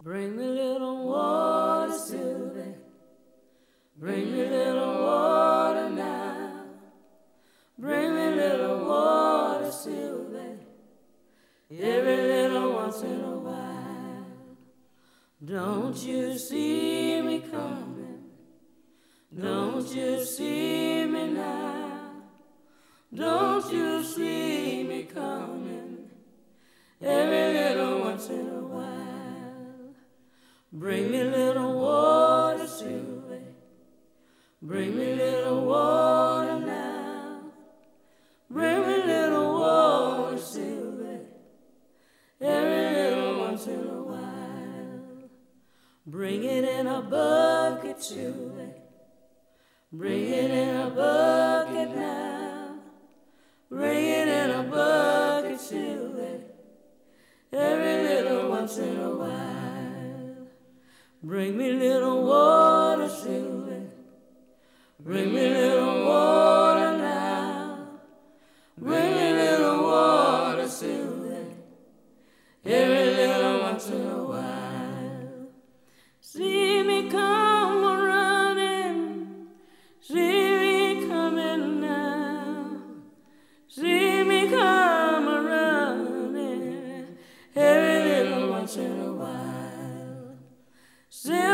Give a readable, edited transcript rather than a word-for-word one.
Bring me little water, Sylvie. Bring me little water now. Bring me little water, Sylvie. Every little once in a while. Don't you see me coming? Don't you see me now? Don't you see me coming? Every little once in a while. Bring me little water, Sylvie. Bring me little water now. Bring me little water, Sylvie. Every little once in a while. Bring it in a bucket, Sylvie. Bring it in a bucket now. Bring it in a bucket, Sylvie. Every little once in a while. Bring me little water, Sylvie. Bring me little water now. Bring me little water, Sylvie. Every little once in a while. See me come running. See me coming now. See me come running. Every little once in a while.